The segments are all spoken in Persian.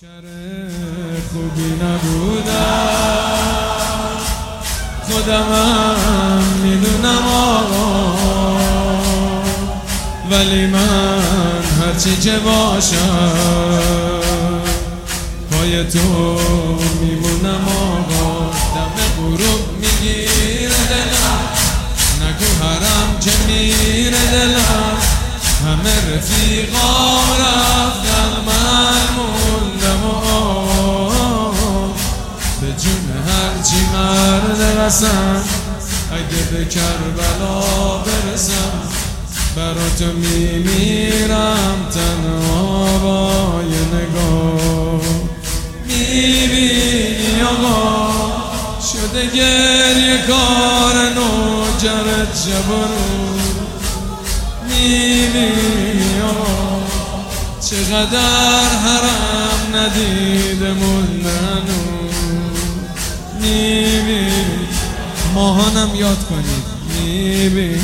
خوبی نبودم خودمم میدونم آقا، ولی من هرچی که باشم پای تو میمونم آقا. دم غروب میگیره دلم، نگو حرم که میره دلم، همه رفیقام رفتن من موندم به جون هرچی مرد قسم، اگه به کربلا برسم برا تو میمیرم تنها با یه نگاه. میبینی آقا شده گریه کار نوجرت شب و روز، میبینی آقا چقدر حرم ندیده موندن، میبینی ماهانم یاد کنید. میبینی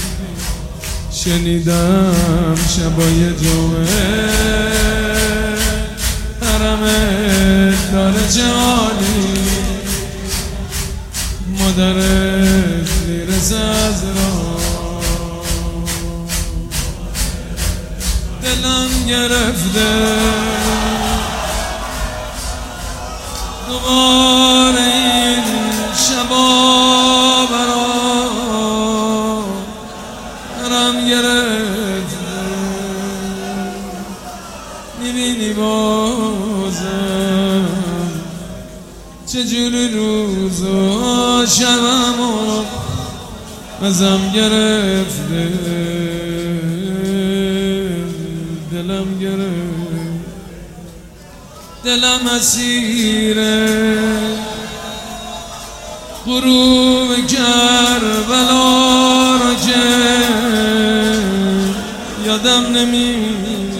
شنیدم شبای جمعه حرمت داره چه حالی، مادرت میرسه از راه، دلم گرفته دوباره این شبا برام گرفته. میبینی بازم چجوری روز و شبمو ازم گرفته، دلم گرفت، دلم اسیره غروب کربلا رو که یادم نمیاد.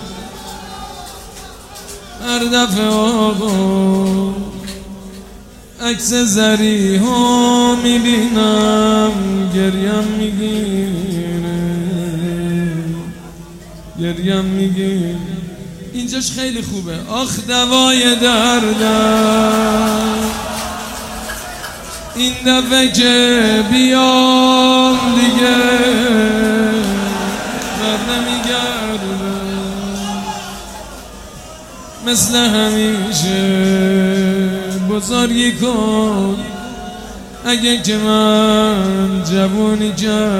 هر دفعه آقا عکس زریحا میبینم گریم میگیره. اینجاش خیلی خوبه. آخ دوای دردم این دفعه که بیام دیگه بر نمیگردم، مثل همیشه بزرگی کن اگه که من جوونی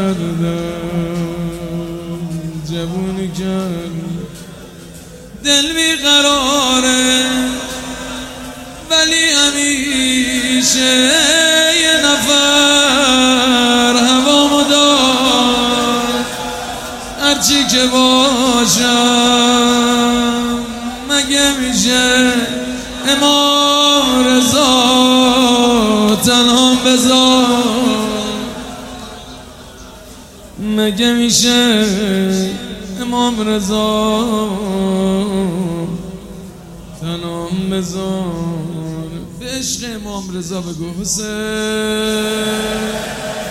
کردم. دل بیقراره ولی همیشه یه نفر هوامو دار، هرچی که باشم مگه میشه امام رضا تنها بذار، مگه میشه امام رضا تنام بذار. به عشق امام رضا بگو حسین.